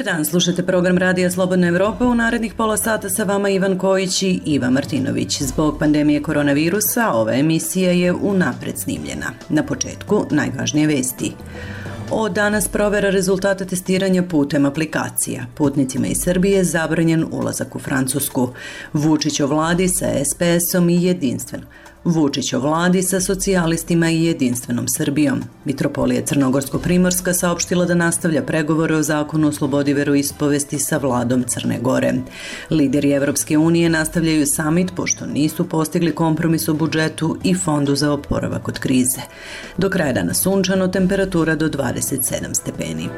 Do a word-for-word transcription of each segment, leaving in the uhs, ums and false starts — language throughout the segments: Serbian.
dan, slušate program Radija Slobodna Evropa. U narednih pola sata sa vama Ivan Kojić i Iva Martinović. Zbog pandemije koronavirusa ova emisija je unapred snimljena. Na početku najvažnije vesti. Od danas provera rezultata testiranja putem aplikacija. Putnicima iz Srbije zabranjen ulazak u Francusku. Vučić o vladi sa es pe esom i Jedinstven. Vučić o vladi sa socijalistima i Jedinstvenom Srbijom. Mitropolija Crnogorsko-Primorska saopštila da nastavlja pregovore o zakonu o slobodi veroispovesti sa vladom Crne Gore. Lideri Evropske unije nastavljaju samit pošto nisu postigli kompromis o budžetu i fondu za oporavak od krize. Do kraja dana sunčano, temperatura do dvadeset sedam stepeni.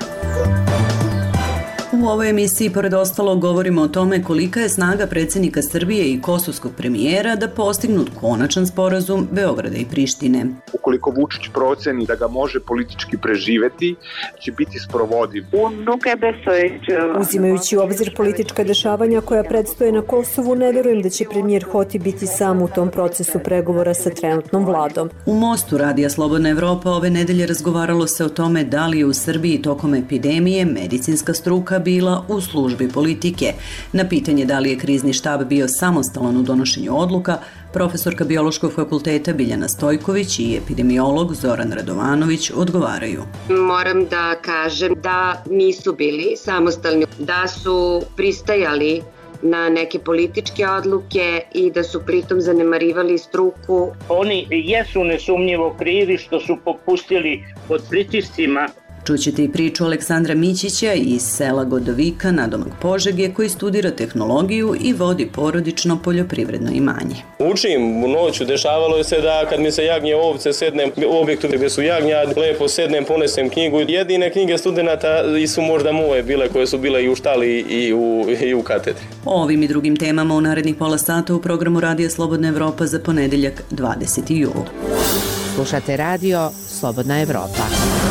U ovoj emisiji, pored ostalo, govorimo o tome kolika je snaga predsjednika Srbije i kosovskog premijera da postignu konačan sporazum Beograda i Prištine. Ukoliko Vučić proceni da ga može politički preživeti, će biti sprovodiv. Uzimajući u obzir politička dešavanja koja predstoje na Kosovu, ne verujem da će premijer Hoti biti sam u tom procesu pregovora sa trenutnom vladom. U Mostu Radija Slobodna Evropa ove nedelje razgovaralo se o tome da li je u Srbiji tokom epidemije medicinska struka bila u službi politike. Na pitanje da li je krizni štab bio samostalan u donošenju odluka, profesorka Biološkog fakulteta Biljana Stojković i epidemiolog Zoran Radovanović odgovaraju. Moram da kažem da nisu bili samostalni, da su pristajali na neke političke odluke i da su pritom zanemarivali struku. Oni jesu nesumnjivo krivi što su popustili pod pritiscima. Čućete i priču Aleksandra Mićića iz sela Godovika, nadomak Požege, koji studira tehnologiju i vodi porodično poljoprivredno imanje. Učim u noću, dešavalo je se da kad mi se jagnje ovce, sednem u objektu gdje su jagnja, lepo sednem, ponesem knjigu. Jedine knjige studenta su možda moje bile, koje su bile i u štali i u, i u katedri. O ovim i drugim temama u narednih pola sata u programu Radija Slobodna Evropa za ponedeljak dvadeseti jul. Slušate Radio Slobodna Evropa.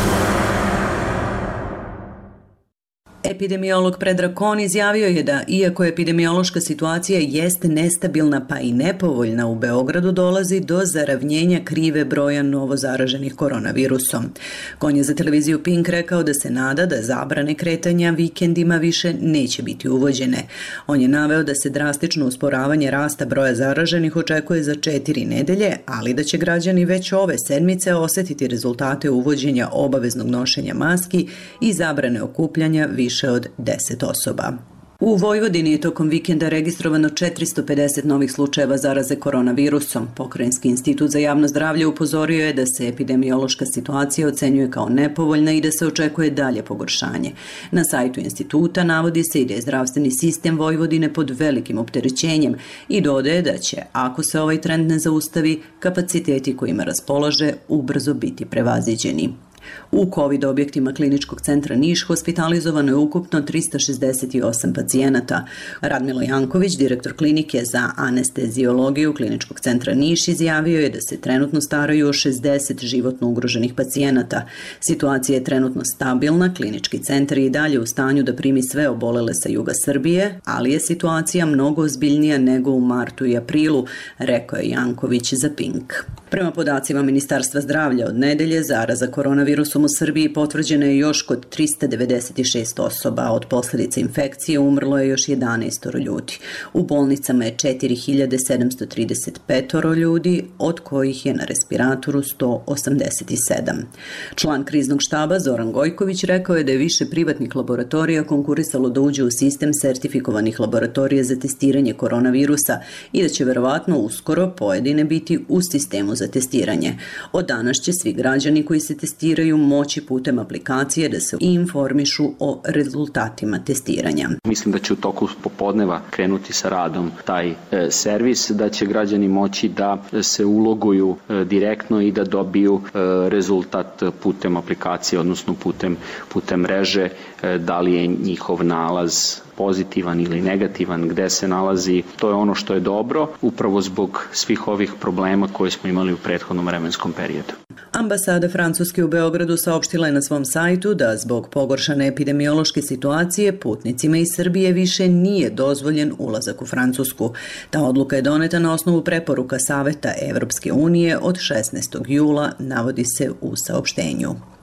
Epidemiolog Predrag Kon izjavio je da, iako epidemiološka situacija jeste nestabilna pa i nepovoljna, u Beogradu dolazi do zaravnjenja krive broja novozaraženih koronavirusom. Kon je za televiziju Pink rekao da se nada da zabrane kretanja vikendima više neće biti uvođene. On je naveo da se drastično usporavanje rasta broja zaraženih očekuje za četiri nedelje, ali da će građani već ove sedmice osetiti rezultate uvođenja obaveznog nošenja maski i zabrane okupljanja više od deset osoba. U Vojvodini je tokom vikenda registrovano četiristo pedeset novih slučajeva zaraze koronavirusom. Pokrajinski institut za javno zdravlje upozorio je da se epidemiološka situacija ocenjuje kao nepovoljna i da se očekuje dalje pogoršanje. Na sajtu instituta navodi se i da je zdravstveni sistem Vojvodine pod velikim opterećenjem i dodaje da će, ako se ovaj trend ne zaustavi, kapaciteti kojima raspolaže ubrzo biti prevaziđeni. U COVID objektima Kliničkog centra Niš hospitalizovano je ukupno trista šezdeset osam pacijenata. Radmilo Janković, direktor klinike za anesteziologiju Kliničkog centra Niš, izjavio je da se trenutno staraju o šezdeset životno ugroženih pacijenata. Situacija je trenutno stabilna, klinički centar je i dalje u stanju da primi sve obolele sa juga Srbije, ali je situacija mnogo ozbiljnija nego u martu i aprilu, rekao je Janković za Pink. Prema podacima Ministarstva zdravlja, od nedelje zaraza koronavirusom u Srbiji potvrđena je još kod trista devedeset šest osoba. Od posljedica infekcije umrlo je još jedanaest ljudi. U bolnicama je četiri hiljade sedamsto trideset pet ljudi, od kojih je na respiratoru sto osamdeset sedam. Član kriznog štaba Zoran Gojković rekao je da je više privatnih laboratorija konkurisalo da uđe u sistem sertifikovanih laboratorija za testiranje koronavirusa i da će verovatno uskoro pojedine biti u sistemu za testiranje. Od danas će svi građani koji se testiraju moći putem aplikacije da se informišu o rezultatima testiranja. Mislim da će u toku popodneva krenuti sa radom taj e, servis, da će građani moći da se uloguju e, direktno i da dobiju e, rezultat putem aplikacije, odnosno putem, putem mreže, e, da li je njihov nalaz pozitivan ili negativan, gde se nalazi. To je ono što je dobro, upravo zbog svih ovih problema koje smo imali u prethodnom vremenskom periodu. Ambasada Francuske u Beogradu saopštila je na svom sajtu da zbog pogoršane epidemiološke situacije putnicima iz Srbije više nije dozvoljen ulazak u Francusku. Ta odluka je doneta na osnovu preporuka Saveta Evropske unije od šesnaestog jula, navodi se u saopštenju.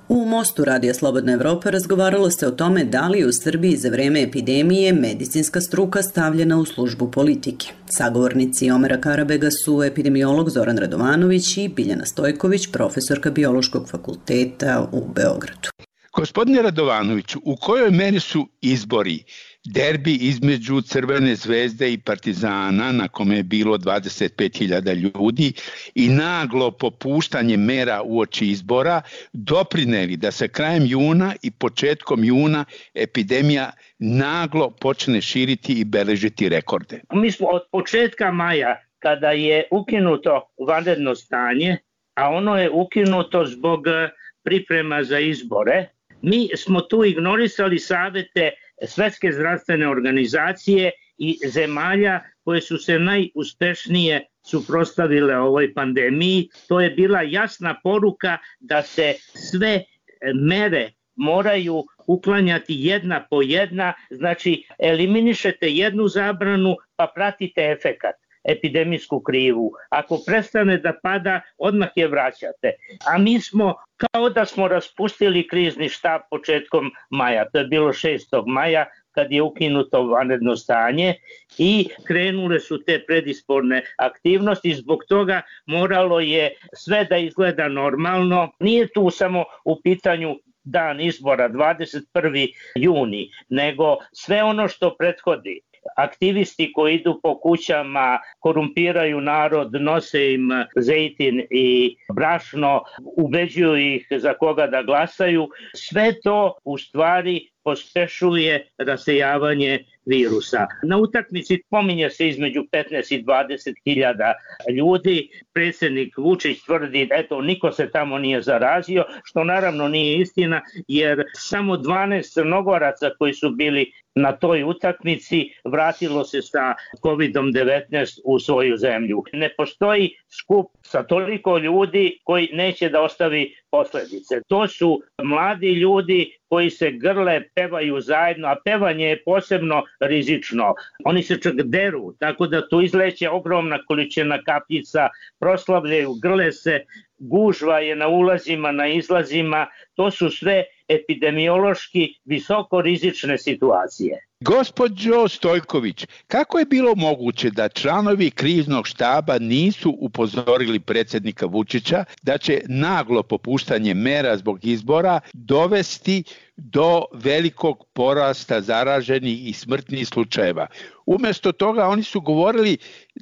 U Mostu Radija Slobodna Evropa razgovaralo se o tome da li je u Srbiji za vreme epidemije medicinska struka stavljena u službu politike. Sagovornici Omera Karabega su epidemiolog Zoran Radovanović i Biljana Stojković, profesorka Biološkog fakulteta u Beogradu. Gospodine Radovanoviću, u kojoj meri su izbori, derbi između Crvene zvezde i Partizana, na kome je bilo dvadeset pet hiljada ljudi, i naglo popuštanje mera uoči izbora doprineli da se krajem juna i početkom juna epidemija naglo počne širiti i beležiti rekorde? Mi smo od početka maja, kada je ukinuto vanredno stanje, a ono je ukinuto zbog priprema za izbore, mi smo tu ignorisali savete Svetske zdravstvene organizacije i zemalja koje su se najuspešnije suprotstavile ovoj pandemiji. To je bila jasna poruka da se sve mere moraju uklanjati jedna po jedna, znači eliminišete jednu zabranu pa pratite efekat, epidemijsku krivu. Ako prestane da pada, odmah je vraćate. A mi smo kao da smo raspustili krizni štab početkom maja, to je bilo šestog maja, kad je ukinuto vanredno stanje i krenule su te predizborne aktivnosti. Zbog toga moralo je sve da izgleda normalno. Nije tu samo u pitanju dan izbora dvadeset prvi juni, nego sve ono što prethodi. Aktivisti koji idu po kućama, korumpiraju narod, nose im zejtin i brašno, ubeđuju ih za koga da glasaju. Sve to u stvari pospešuje rasejavanje virusa. Na utakmici pominje se između petnaest i dvadeset hiljada ljudi. Predsjednik Vučić tvrdi da eto, niko se tamo nije zarazio, što naravno nije istina, jer samo dvanaest Crnogoraca koji su bili na toj utakmici vratilo se sa kovid devetnaest u svoju zemlju. Ne postoji skup sa toliko ljudi koji neće da ostavi posledice. To su mladi ljudi koji se grle, pevaju zajedno, a pevanje je posebno rizično. Oni se čak deru, tako da tu izleće ogromna količina kapljica, proslavljaju, grle se, gužva je na ulazima, na izlazima. To su sve epidemiološki visoko rizične situacije. Gospođo Stojković, kako je bilo moguće da članovi kriznog štaba nisu upozorili predsjednika Vučića da će naglo popuštanje mera zbog izbora dovesti do velikog porasta zaraženih i smrtnih slučajeva? Umjesto toga oni su govorili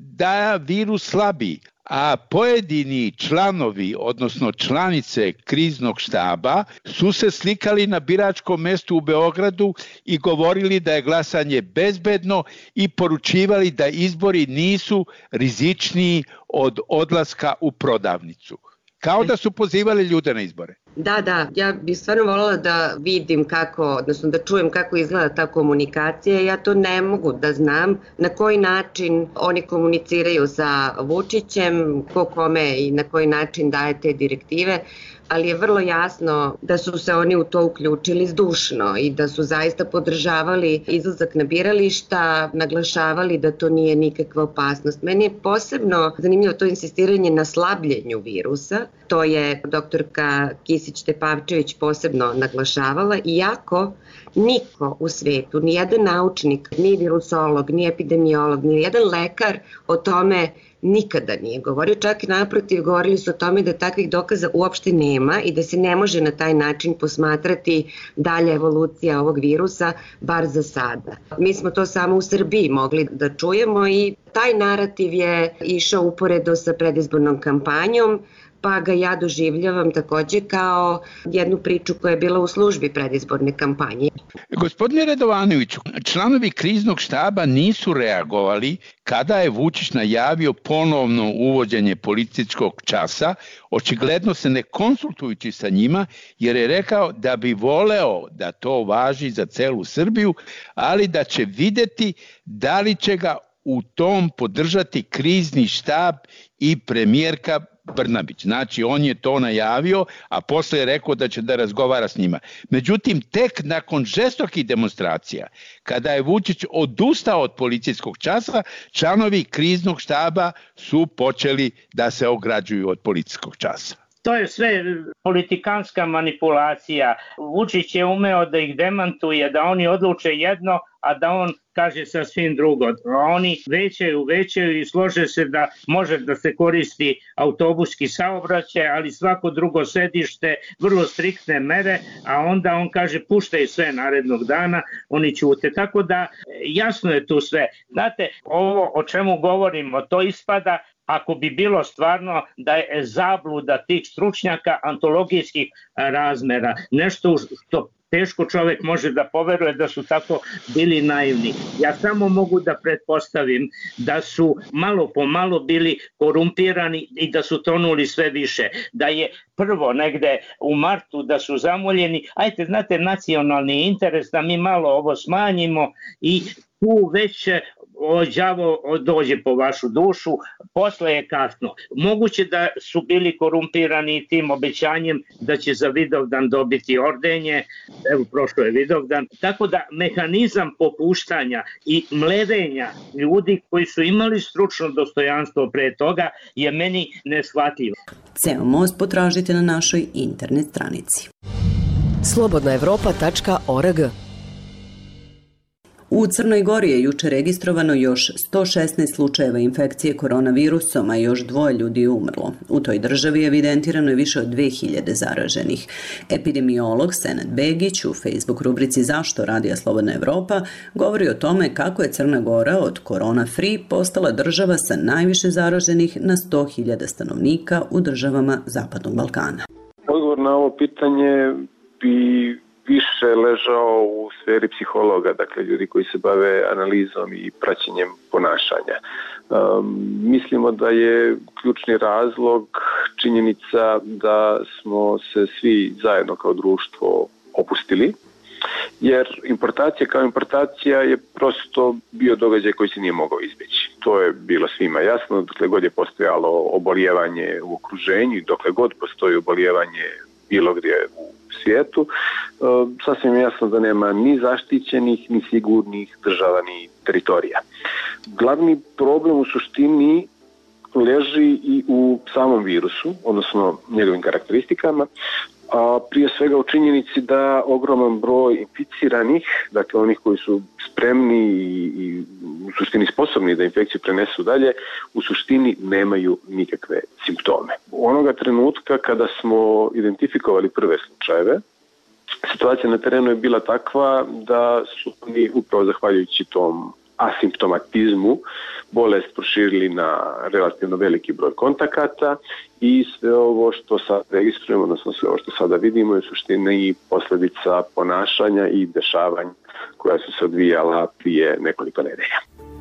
da virus slabi, a pojedini članovi, odnosno članice kriznog štaba, su se slikali na biračkom mestu u Beogradu i govorili da je glasanje bezbedno i poručivali da izbori nisu rizičniji od odlaska u prodavnicu. Kao da su pozivali ljude na izbore. Da, da, ja bih stvarno voljela da vidim kako, odnosno da čujem kako izgleda ta komunikacija. Ja to ne mogu da znam na koji način oni komuniciraju sa Vučićem, ko kome i na koji način daje te direktive, ali je vrlo jasno da su se oni u to uključili zdušno i da su zaista podržavali izlazak na birališta, naglašavali da to nije nikakva opasnost. Meni je posebno zanimljivo to insistiranje na slabljenju virusa, to je doktorka Kisić-Tepavčević posebno naglašavala, iako niko u svetu, ni jedan naučnik, ni virusolog, ni epidemiolog, ni jedan lekar o tome nikada nije govorio, čak i naprotiv govorili su o tome da takvih dokaza uopšte nema i da se ne može na taj način posmatrati dalja evolucija ovog virusa, bar za sada. Mi smo to samo u Srbiji mogli da čujemo i taj narativ je išao uporedo sa predizbornom kampanjom, pa ga ja doživljavam takođe kao jednu priču koja je bila u službi predizborne kampanje. Gospodine Radovanoviću, članovi kriznog štaba nisu reagovali kada je Vučić najavio ponovno uvođenje policijskog časa, očigledno se ne konsultujući sa njima, jer je rekao da bi voleo da to važi za celu Srbiju, ali da će videti da li će ga u tom podržati krizni štab i premijerka Brnabić. Znači, on je to najavio, a posle je rekao da će da razgovara s njima. Međutim, tek nakon žestokih demonstracija, kada je Vučić odustao od policijskog časa, članovi kriznog štaba su počeli da se ograđuju od policijskog časa. To je sve politikanska manipulacija. Vučić je umeo da ih demantuje, da oni odluče jedno, a da on kaže sasvim drugo. Oni većaju, većaju i slože se da može da se koristi autobuski saobraćaj, ali svako drugo sedište, vrlo striktne mere, a onda on kaže puštaj sve narednog dana, oni ćute. Tako da jasno je tu sve. Znate, ovo o čemu govorimo, to ispada ako bi bilo stvarno da je zabluda tih stručnjaka antologijskih razmera. Nešto što teško čovek može da poveruje da su tako bili naivni. Ja samo mogu da pretpostavim da su malo po malo bili korumpirani i da su tonuli sve više. Da je prvo negde u martu da su zamoljeni, ajte, znate, nacionalni interes da mi malo ovo smanjimo i tu već o đavo dođe po vašu dušu, posle je kasno. Moguće da su bili korumpirani tim obećanjem da će za Vidovdan dobiti ordenje, evo prošlo je Vidovdan, tako da mehanizam popuštanja i mlevenja ljudi koji su imali stručno dostojanstvo pre toga je meni neshvatljivo. Ceo most potražite na našoj internet stranici. slobodna evropa tačka org. U Crnoj Gori je juče registrovano još sto šesnaest slučajeva infekcije koronavirusom, a još dvoje ljudi je umrlo. U toj državi evidentirano je više od dve hiljade zaraženih. Epidemiolog Senad Begić u Facebook rubrici Zašto radija Slobodna Evropa govori o tome kako je Crna Gora od korona free postala država sa najviše zaraženih na sto hiljada stanovnika u državama Zapadnog Balkana. Odgovor na ovo pitanje bi više ležao u sferi psihologa, dakle ljudi koji se bave analizom i praćenjem ponašanja. Um, mislimo da je ključni razlog činjenica da smo se svi zajedno kao društvo opustili, jer importacija kao importacija je prosto bio događaj koji se nije mogao izbjeći. To je bilo svima jasno, dokle god je postojalo obolijevanje u okruženju i dokle god postoji obolijevanje bilo gdje u svijetu, sasvim je jasno da nema ni zaštićenih, ni sigurnih država, ni teritorija. Glavni problem u suštini leži i u samom virusu, odnosno njegovim karakteristikama, a prije svega u činjenici da ogroman broj inficiranih, dakle onih koji su spremni i, i u suštini sposobni da infekciju prenesu dalje, u suštini nemaju nikakve simptome. Onoga trenutka kada smo identifikovali prve slučajeve, situacija na terenu je bila takva da su oni upravo zahvaljujući tom asimptomatizmu bolest proširili na relativno veliki broj kontakata i sve ovo što sad registrujemo, odnosno sve ovo što sada vidimo je u suštini posljedica ponašanja i dešavanja koja su se odvijala prije nekoliko nedelja.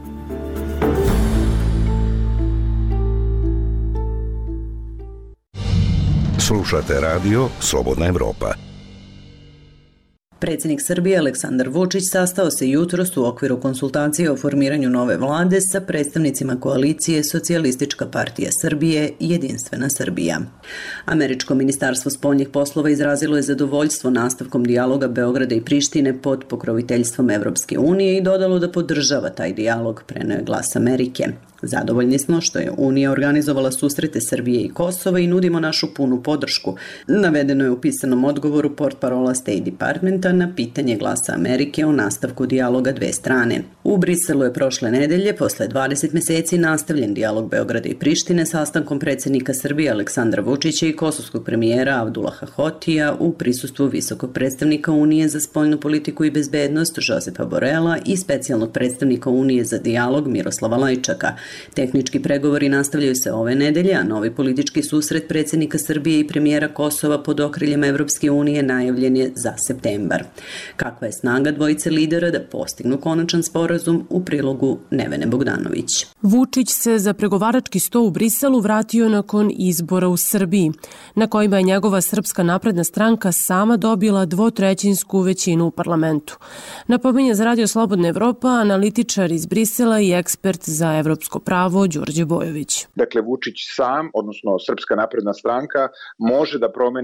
Slušate radio Slobodna Evropa. Predsjednik Srbije Aleksandar Vučić sastao se jutros u okviru konsultacije o formiranju nove vlade sa predstavnicima koalicije Socijalistička partija Srbije i Jedinstvena Srbija. Američko ministarstvo spoljnih poslova izrazilo je zadovoljstvo nastavkom dijaloga Beograda i Prištine pod pokroviteljstvom Evropske unije i dodalo da podržava taj dijalog, preneo je Glas Amerike. Zadovoljni smo što je Unija organizovala susrete Srbije i Kosova i nudimo našu punu podršku. Navedeno je u pisanom odgovoru portparola State Departmenta na pitanje Glasa Amerike o nastavku dijaloga dve strane. U Briselu je prošle nedelje, posle dvadeset meseci, nastavljen dijalog Beograda i Prištine sastankom predsjednika Srbije Aleksandra Vučića i kosovskog premijera Abdullaha Hotija u prisustvu visokog predstavnika Unije za spoljnu politiku i bezbednost Josefa Borela i specijalnog predstavnika Unije za dijalog Miroslava Lajčaka. Tehnički pregovori nastavljaju se ove nedelje, a novi politički susret predsjednika Srbije i premijera Kosova pod okriljem Evropske unije najavljen je za septembar. Kakva je snaga dvojice lidera da postignu konačan sporazum u prilogu Nevene Bogdanović. Vučić se za pregovarački sto u Briselu vratio nakon izbora u Srbiji, na kojima je njegova Srpska napredna stranka sama dobila dvotrećinsku većinu u parlamentu. Napominje za Radio Slobodna Evropa analitičar iz Brisela i ekspert za evropsko pravo Đorđe Bojović. Dakle, Vučić sam, odnosno Srpska napredna stranka, može da promeni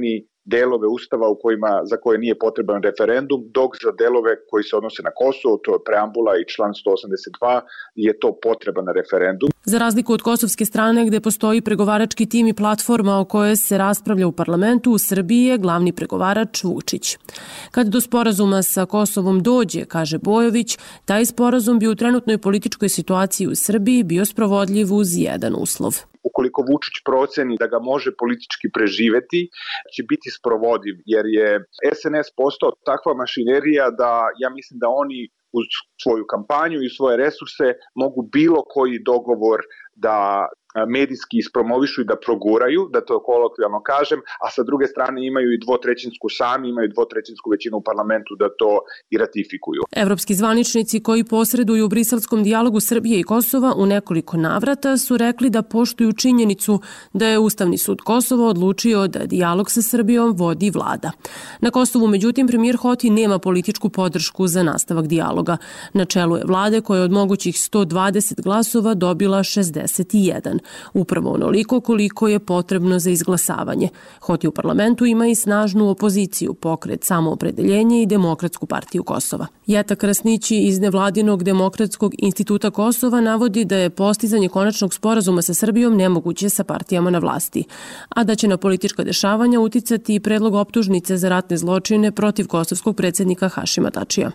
delove Ustava u kojima, za koje nije potreban referendum, dok za delove koji se odnose na Kosovo, to je preambula i član sto osamdeset dva, je to potreban referendum. Za razliku od kosovske strane gde postoji pregovarački tim i platforma o kojoj se raspravlja u parlamentu, u Srbiji je glavni pregovarač Vučić. Kad do sporazuma sa Kosovom dođe, kaže Bojović, taj sporazum bi u trenutnoj političkoj situaciji u Srbiji bio sprovodljiv uz jedan uslov. Ukoliko Vučić proceni da ga može politički preživeti, će biti sprovodiv, jer je es en es postao takva mašinerija da ja mislim da oni uz svoju kampanju i svoje resurse mogu bilo koji dogovor da medijski ispromovišu i da proguraju, da to kolokvijalno kažem, a sa druge strane imaju i dvotrećinsku sami, imaju dvotrećinsku većinu u parlamentu da to i ratifikuju. Evropski zvaničnici koji posreduju u briselskom dijalogu Srbije i Kosova u nekoliko navrata su rekli da poštuju činjenicu da je Ustavni sud Kosova odlučio da dijalog sa Srbijom vodi vlada. Na Kosovu, međutim, premijer Hoti nema političku podršku za nastavak dijaloga. Na čelu je vlade koja je od mogućih sto dvadeset glasova dobila šezdeset jedan. Upravo onoliko koliko je potrebno za izglasavanje. Hoti u parlamentu ima i snažnu opoziciju, Pokret Samoopredeljenje i Demokratsku partiju Kosova. Jeta Krasnići iz nevladinog Demokratskog instituta Kosova navodi da je postizanje konačnog sporazuma sa Srbijom nemoguće sa partijama na vlasti, a da će na politička dešavanja uticati i predlog optužnice za ratne zločine protiv kosovskog predsjednika Hašima Tačija.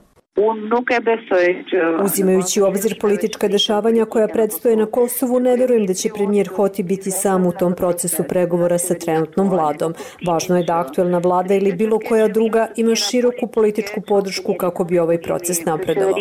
Uzimajući u obzir politička dešavanja koja predstoje na Kosovu, ne verujem da će premijer Hoti biti sam u tom procesu pregovora sa trenutnom vladom. Važno je da aktuelna vlada ili bilo koja druga ima široku političku podršku kako bi ovaj proces napredovao.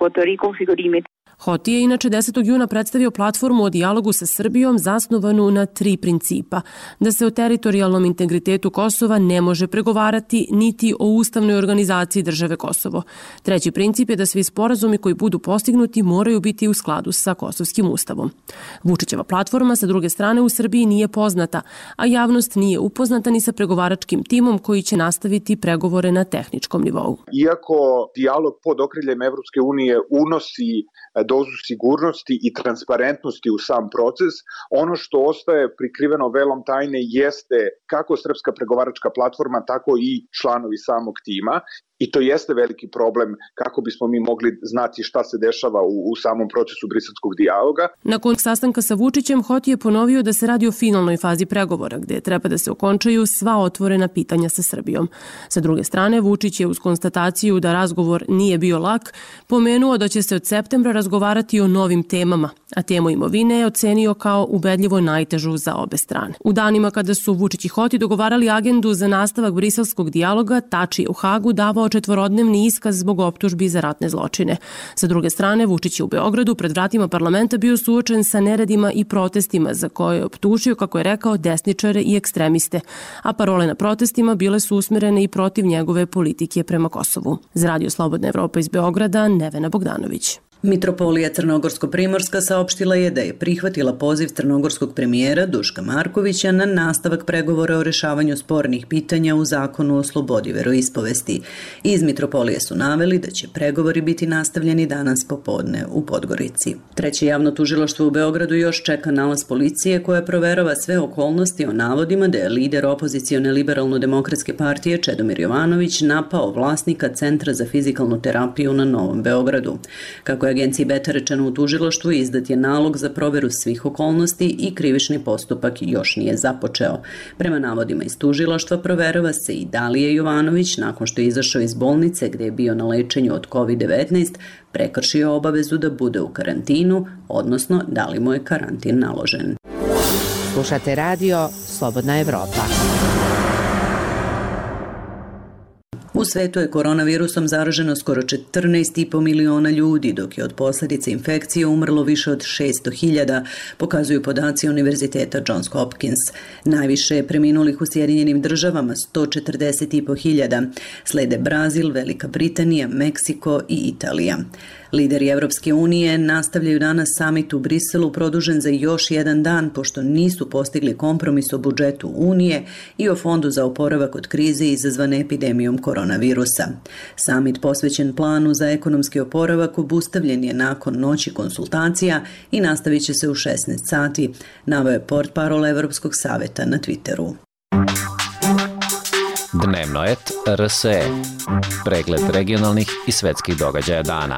Hoti je inače desetog juna predstavio platformu o dijalogu sa Srbijom zasnovanu na tri principa. Da se o teritorijalnom integritetu Kosova ne može pregovarati niti o ustavnoj organizaciji države Kosovo. Treći princip je da svi sporazumi koji budu postignuti moraju biti u skladu sa kosovskim ustavom. Vučićeva platforma sa druge strane u Srbiji nije poznata, a javnost nije upoznata ni sa pregovaračkim timom koji će nastaviti pregovore na tehničkom nivou. Iako dijalog pod okriljem Evropske unije unosi dozu sigurnosti i transparentnosti u sam proces, ono što ostaje prikriveno velom tajne jeste kako srpska pregovaračka platforma, tako i članovi samog tima. I to jeste veliki problem kako bismo mi mogli znati šta se dešava u, u samom procesu briselskog dijaloga. Nakon sastanka sa Vučićem, Hoti je ponovio da se radi o finalnoj fazi pregovora, gde treba da se okončaju sva otvorena pitanja sa Srbijom. Sa druge strane, Vučić je uz konstataciju da razgovor nije bio lak, pomenuo da će se od septembra razgovarati o novim temama, a temu imovine je ocenio kao ubedljivo najtežu za obe strane. U danima kada su Vučić i Hoti dogovarali agendu za nastavak briselskog dijaloga, Tači je u Hagu davao četvorodnevni iskaz zbog optužbi za ratne zločine. Sa druge strane, Vučić je u Beogradu pred vratima parlamenta bio suočen sa neredima i protestima za koje je optužio, kako je rekao, desničare i ekstremiste, a parole na protestima bile su usmerene i protiv njegove politike prema Kosovu. Za Radio Slobodna Evropa iz Beograda, Nevena Bogdanović. Mitropolija Crnogorsko-Primorska saopštila je da je prihvatila poziv crnogorskog premijera Duška Markovića na nastavak pregovora o rešavanju spornih pitanja u zakonu o slobodi veroispovesti. Iz Mitropolije su naveli da će pregovori biti nastavljeni danas popodne u Podgorici. Treće javno tužilaštvo u Beogradu još čeka nalaz policije koja proverava sve okolnosti o navodima da je lider opozicione liberalno-demokratske partije Čedomir Jovanović napao vlasnika Centra za fizikalnu terapiju na Novom Beogradu. Kako je agenciji Beta rečeno u tužilaštvu, izdat je nalog za proveru svih okolnosti i krivični postupak još nije započeo. Prema navodima iz tužilaštva proverava se i da li je Jovanović, nakon što je izašao iz bolnice gde je bio na lečenju od kovid devetnaest, prekršio obavezu da bude u karantinu, odnosno da li mu je karantin naložen. Slušate radio Slobodna Evropa. U svetu je koronavirusom zaraženo skoro četrnaest i po miliona ljudi, dok je od posljedice infekcije umrlo više od šesto hiljada, pokazuju podaci Univerziteta Johns Hopkins. Najviše je preminulih u Sjedinjenim državama, sto četrdeset i po hiljada. Slede Brazil, Velika Britanija, Meksiko i Italija. Lideri Evropske unije nastavljaju danas samit u Briselu produžen za još jedan dan, pošto nisu postigli kompromis o budžetu Unije i o fondu za oporavak od krize izazvane epidemijom koronavirusa. Samit posvećen planu za ekonomski oporavak obustavljen je nakon noći konsultacija i nastavit će se u šesnaest sati, naveo je portparol Evropskog saveta na Twitteru. Dnevnoet R S E. Pregled regionalnih i svetskih događaja dana.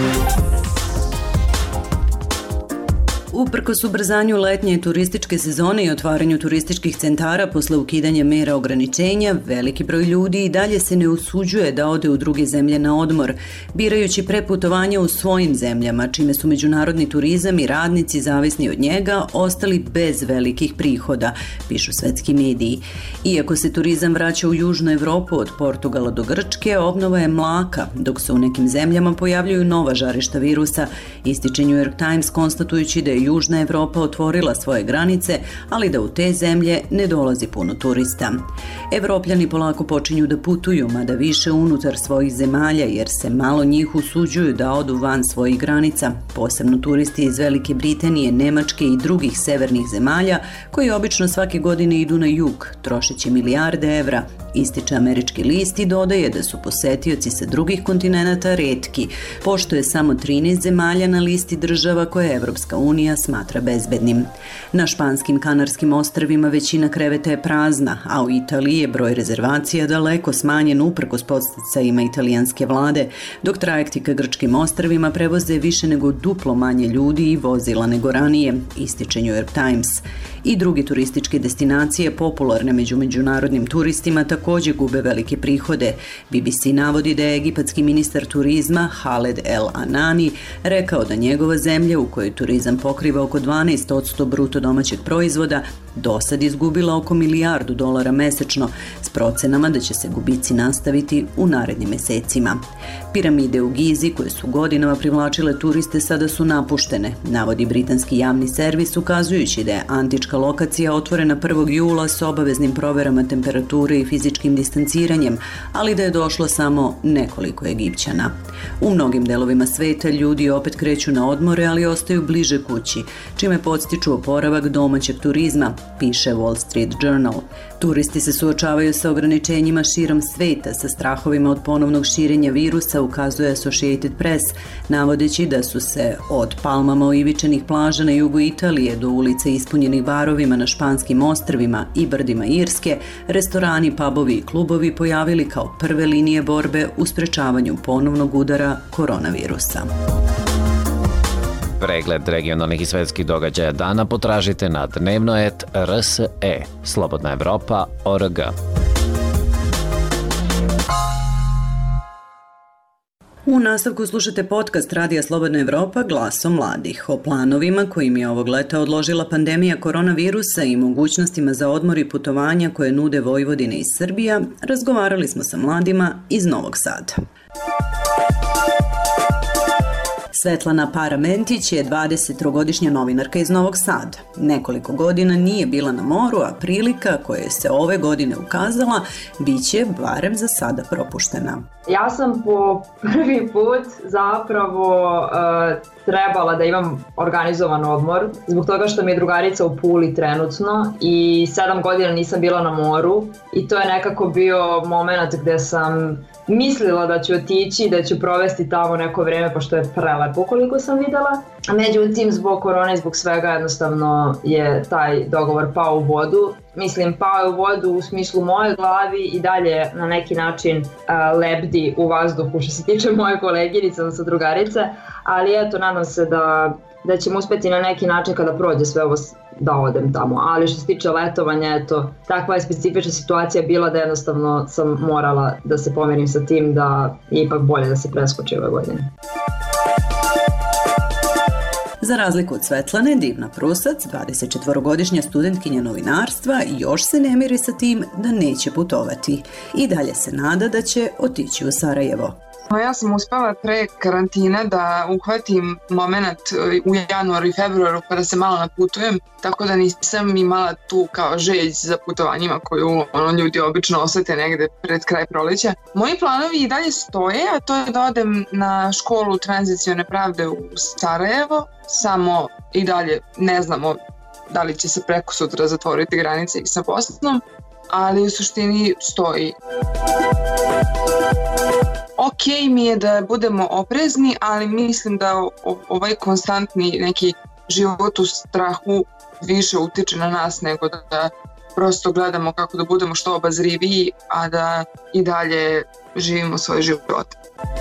Uprkos ubrzanju letnje turističke sezone i otvaranju turističkih centara posle ukidanja mera ograničenja, veliki broj ljudi i dalje se ne usuđuje da ode u druge zemlje na odmor, birajući preputovanje u svojim zemljama, čime su međunarodni turizam i radnici zavisni od njega ostali bez velikih prihoda, pišu svetski mediji. Iako se turizam vraća u Južnu Evropu od Portugala do Grčke, obnova je mlaka, dok se u nekim zemljama pojavljuju nova žarišta virusa, ističe New York Times konstatujući da je Južna Evropa otvorila svoje granice, ali da u te zemlje ne dolazi puno turista. Evropljani polako počinju da putuju, mada više unutar svojih zemalja, jer se malo njih usuđuju da odu van svojih granica, posebno turisti iz Velike Britanije, Nemačke i drugih severnih zemalja, koji obično svake godine idu na jug, trošeći milijarde evra, ističe američki list i dodaje da su posetioci sa drugih kontinenata retki, pošto je samo trinaest zemalja na listi država koje Evropska unija smatra bezbednim. Na španskim Kanarskim ostrvima većina kreveta je prazna, a u Italiji je broj rezervacija daleko smanjen uprkos podsticajima italijanske vlade, dok trajekti ka grčkim ostrvima prevoze više nego duplo manje ljudi i vozila nego ranije, ističe New York Times. I druge turističke destinacije popularne među međunarodnim turistima također gube velike prihode. B B C navodi da je egipatski ministar turizma Khaled El Anani rekao da njegova zemlja, u kojoj turizam pokriva oko dvanaest posto bruto domaćeg proizvoda, do sad izgubila oko milijardu dolara mesečno, s procenama da će se gubici nastaviti u narednim mesecima. Piramide u Gizi, koje su godinama privlačile turiste, sada su napuštene, navodi britanski javni servis, ukazujući da je antička lokacija otvorena prvog jula s obaveznim proverama temperature i fizičkim distanciranjem, ali da je došlo samo nekoliko Egipćana. U mnogim delovima sveta ljudi opet kreću na odmore, ali ostaju bliže kući, čime podstiču oporavak domaćeg turizma, piše Wall Street Journal. Turisti se suočavaju sa ograničenjima širom sveta, sa strahovima od ponovnog širenja virusa, ukazuje Associated Press, navodeći da su se od palmama oivičenih plaža na jugu Italije do ulica ispunjenih barovima na španskim ostrvima i brdima Irske, restorani, pubovi i klubovi pojavili kao prve linije borbe u sprečavanju ponovnog udara koronavirusa. Pregled regionalnih i svetskih događaja dana potražite na Dnevnoet R S E. Slobodna Evropa O R G. U nastavku slušate podcast Radija Slobodna Evropa Glasom mladih. O planovima kojim je ovog leta odložila pandemija koronavirusa i mogućnostima za odmor i putovanja koje nude Vojvodina i Srbija, razgovarali smo sa mladima iz Novog Sada. Svetlana Paramentić je dvadesettrogodišnja novinarka iz Novog Sada. Nekoliko godina nije bila na moru, a prilika koja se ove godine ukazala biće barem za sada propuštena. Ja sam po prvi put zapravo uh, trebala da imam organizovan odmor zbog toga što mi je drugarica u Puli trenutno i sedam godina nisam bila na moru i to je nekako bio moment gde sam mislila da ću otići, da ću provesti tamo neko vreme pošto je prelepo koliko sam videla. Međutim, zbog korone i zbog svega jednostavno je taj dogovor pao u vodu. Mislim, pao je u vodu u smislu moje glavi i dalje na neki način uh, lebdi u vazduhu što se tiče moje koleginice, odnosno drugarice, ali eto, nadam se da, da ćemo uspeti na neki način kada prođe sve ovo da odem tamo. Ali što se tiče letovanja, eto, takva je specifična situacija bila da jednostavno sam morala da se pomerim sa tim da je ipak bolje da se preskoči ove godine. Za razliku od Svetlane, Divna Prusac, dvadesetčetvorogodišnja studentkinja novinarstva, još se ne miri sa tim da neće putovati. I dalje se nada da će otići u Sarajevo. Ja sam uspela pre karantina da uhvatim moment u januaru i februaru kada se malo naputujem, tako da nisam imala tu kao želj za putovanjima koju ono, ljudi obično osete negde pred kraj proleća. Moji planovi i dalje stoje, a to je da odem na školu tranzicione pravde u Sarajevo, samo i dalje ne znamo da li će se preko sutra zatvoriti granice i sa Bosnom, ali u suštini stoji. Ok mi je da budemo oprezni, ali mislim da ovaj konstantni neki život u strahu više utiče na nas nego da prosto gledamo kako da budemo što obazriviji, a da i dalje živimo svoje živote.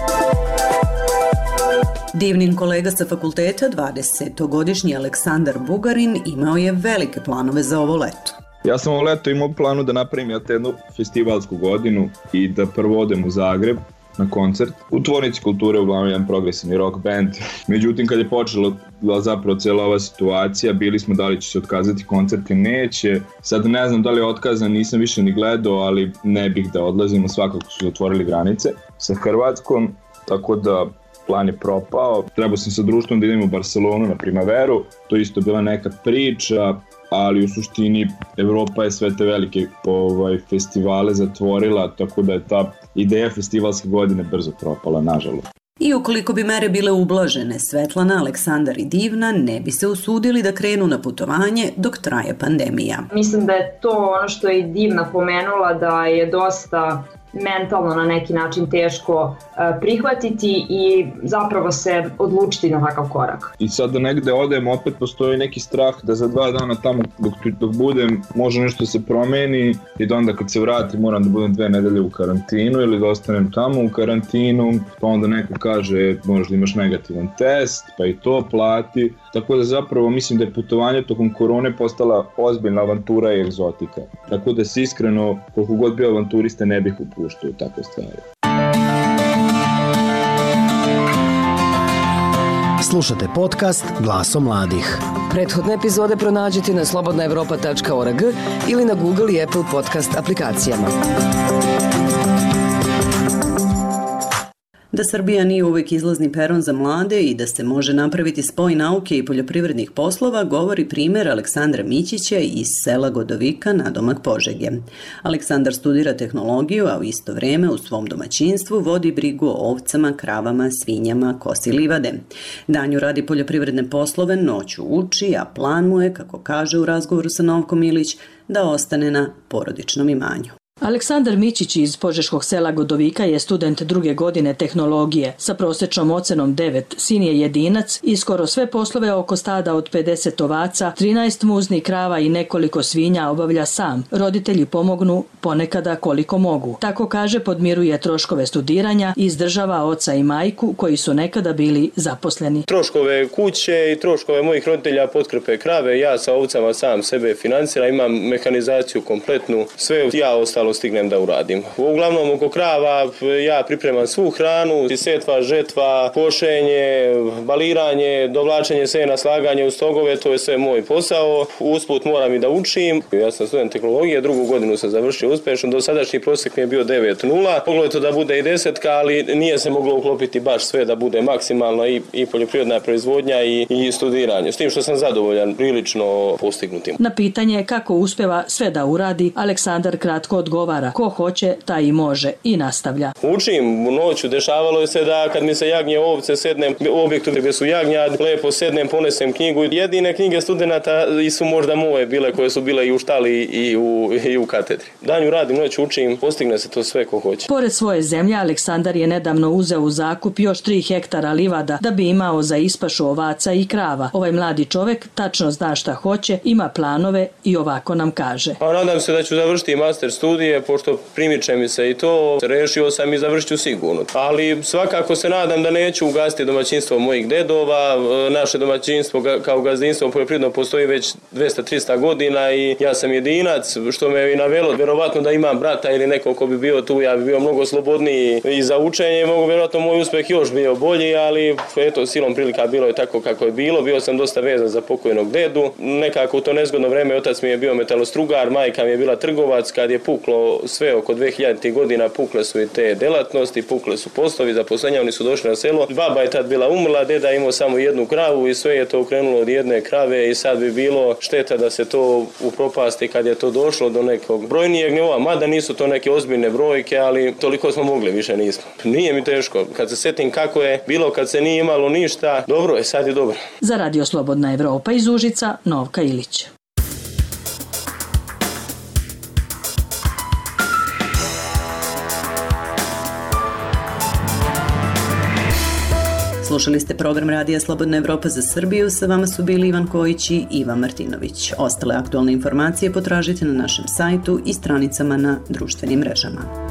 Divnin kolega sa fakulteta, dvadesetogodišnji Aleksandar Bugarin, imao je velike planove za ovo leto. Ja sam ovo leto imao planu da napravim jednu festivalsku godinu i da prvo odem u Zagreb na koncert. U Tvornici kulture uglavnom jedan progresivni rock band. Međutim, kad je počela zapravo cijela ova situacija, bili smo da li će se otkazati koncert ili neće. Sad ne znam da li je otkazan, nisam više ni gledao, ali ne bih da odlazimo, svakako su otvorili granice sa Hrvatskom, tako da plan je propao. Trebao sam sa društvom da idem u Barcelonu na Primaveru, to isto bila neka priča, ali u suštini Evropa je sve te velike ovaj, festivale zatvorila, tako da je ta ideja festivalske godine brzo propala, nažalost. I ukoliko bi mere bile ublažene, Svetlana, Aleksandar i Divna ne bi se usudili da krenu na putovanje dok traje pandemija. Mislim da je to ono što je Divna pomenula, da je dosta mentalno na neki način teško prihvatiti i zapravo se odlučiti na takav korak. I sad da negde odem, opet postoji neki strah da za dva dana tamo dok, dok budem može nešto se promeni i da onda kad se vratim moram da budem dve nedelje u karantinu ili da ostanem tamo u karantinu, pa onda neko kaže možda imaš negativan test, pa i to plati. Tako da zapravo mislim da je putovanje tokom korone postala ozbiljna avantura i egzotika. Tako da se iskreno, koliko god bio avanturista, ne bih upuštao u takve stvari. Slušate podcast Glaso mladih. Prethodne epizode pronađite na slobodna evropa tačka org ili na Google i Apple podcast aplikacijama. Da Srbija nije uvek izlazni peron za mlade i da se može napraviti spoj nauke i poljoprivrednih poslova, govori primjer Aleksandra Mićića iz sela Godovika nadomak Požege. Aleksandar studira tehnologiju, a u isto vrijeme u svom domaćinstvu vodi brigu o ovcama, kravama, svinjama, kosi livade. Danju radi poljoprivredne poslove, noću uči, a plan mu je, kako kaže u razgovoru sa Novkom Ilić, da ostane na porodičnom imanju. Aleksandar Mićić iz požeškog sela Godovika je student druge godine tehnologije. Sa prosječnom ocenom devet, sin je jedinac i skoro sve poslove oko stada od pedeset ovaca, trinaest muznih krava i nekoliko svinja obavlja sam. Roditelji pomognu ponekada koliko mogu. Tako kaže, podmiruje troškove studiranja i izdržava oca i majku koji su nekada bili zaposleni. Troškove kuće i troškove mojih roditelja potkrpe krave, ja sa ovcama sam sebe financiram, imam mehanizaciju kompletnu, sve ja ostalo stignem da uradim. Uglavnom oko krava ja pripremam svu hranu, setva, žetva, košenje, baliranje, dovlačenje sena, slaganje u stogove, to je sve moj posao. Usput moram i da učim. Ja sam student tehnologije, drugu godinu sam završio uspešno, dosadašnji prosjek mi je bio devet nula. Moglo je to da bude i desetka, ali nije se moglo uklopiti baš sve da bude maksimalno i, i poljoprivredna proizvodnja i, i studiranje. S tim što sam zadovoljan prilično postignutim. Na pitanje kako uspeva sve da uradi, Aleksandar kratko odgovara: ko hoće, taj i može, i nastavlja. Učim u noću, dešavalo je se da kad mi se jagnje ovce sednem u objektu gdje su jagnjad, lepo sednem, ponesem knjigu. Jedine knjige studenata su možda moje bile koje su bile i u štali i u, i u katedri. Danju radim, noću učim, postigne se to sve ko hoće. Pored svoje zemlje, Aleksandar je nedavno uzeo u zakup još tri hektara livada da bi imao za ispašu ovaca i krava. Ovaj mladi čovek tačno zna šta hoće, ima planove i ovako nam kaže. A nadam se da ću završiti master studije, pošto primiče mi se i to, rešio sam i završću sigurno. Ali svakako se nadam da neću ugasiti domaćinstvo mojih dedova. Naše domaćinstvo kao gazdinstvo poljoprivredno postoji već dvesta do trista godina i ja sam jedinac, što me i navelo vjerovatno da imam brata ili neko ko bi bio tu, ja bi bio mnogo slobodniji i za učenje, mogu vjerojatno moj uspeh još bio bolji, ali eto, silom prilika bilo je tako kako je bilo. Bio sam dosta vezan za pokojnog dedu. Nekako u to nezgodno vreme otac mi je bio metalostrugar, majka mi je bila trgovac. Kad je puklo sve oko dve hiljaditih godina, pukle su i te delatnosti, pukle su poslovi, zaposlenja, oni su došli na selo. Baba je tad bila umrla, deda imao samo jednu kravu i sve je to krenulo od jedne krave i sad bi bilo šteta da se to upropasti kad je to došlo do nekog brojnijeg nivoa, mada nisu to neke ozbiljne brojke, ali toliko smo mogli, više nismo. Nije mi teško, kad se setim kako je bilo kad se nije imalo ništa, dobro je, sad je dobro. Za Radio Slobodna Evropa iz Užica, Novka Ilić. Slušali ste program Radija Slobodna Evropa za Srbiju, sa vama su bili Ivan Kojić i Iva Martinović. Ostale aktualne informacije potražite na našem sajtu i stranicama na društvenim mrežama.